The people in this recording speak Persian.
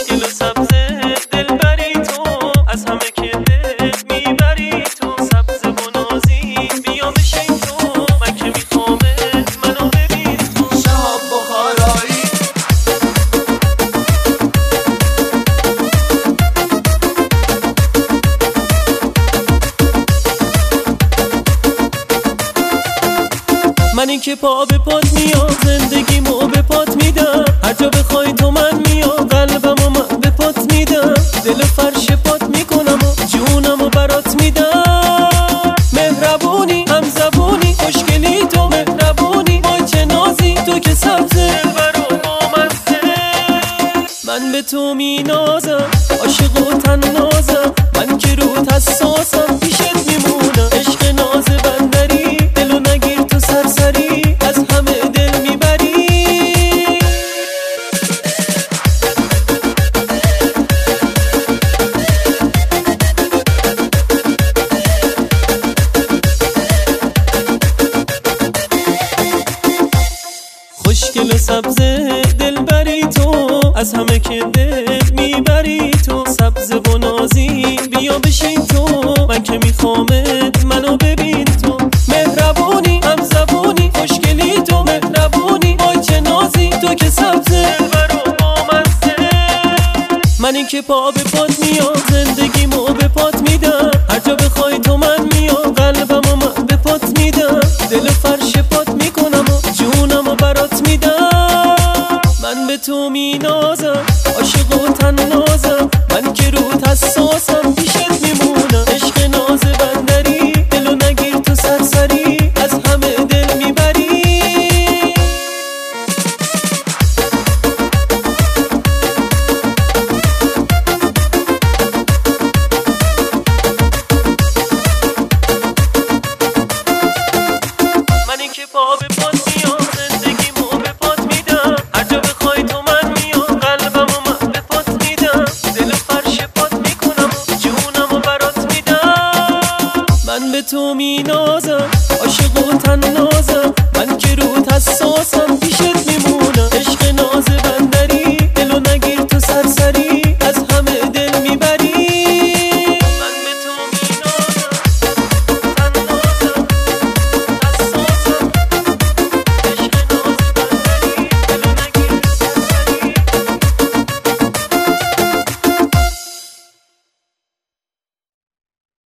خوشگل و سبز دلبری تو، از همه که دل میبری تو. سبز و نازی بیا بشین تو، من که میخوامت منو ببین تو. شهاب بخارایی منی که پا به پات میام، زندگیمو به پات میدم. هر جا بخوای تو من میام، قلبمو من به پات میدم. دل فرش پات میکنم و جونمو برات میدم. مهربونی هم زبونی خوشگلی تو، مهربونی وای چه نازی تو که سبزه دلبر و بامزه. من به تو مینازم، عاشق و تنازم، من که روت حساسم، پیشت میمونم. عشق ناز بندری دلو نگیر تو سرسری، از همه دل میبری. خوشگل و سبز دلبری تو، از همه که دل میبری تو. سبز و نازی بیا بشین تو، من که میخوامت منو ببین تو. مهربونی هم زبونی خوشگلی تو، مهربونی وای چه نازی تو که سبزه دلبر و بامزه. منی که پا به پات میام، زندگیمو به پات میدم. هر جا بخوای تو من میام، قلبمو من به پات میدم. دل فرش پات میکنم و جونمو برات میدم. من به تو مینازم، عاشق و تنازم، من که روت حساسم، پیشت میمونم. عشق ناز بندری دلو نگیر تو سرسری، از همه دل میبری. منی که پا به پات میام، زندگیمو به پات میدم. هر جا بخوای تو من میام، قلبمو من به پات میدم. دل فرش پات میکنم و جونمو برات میدم. من به تو مینازم، عاشق و تنازم،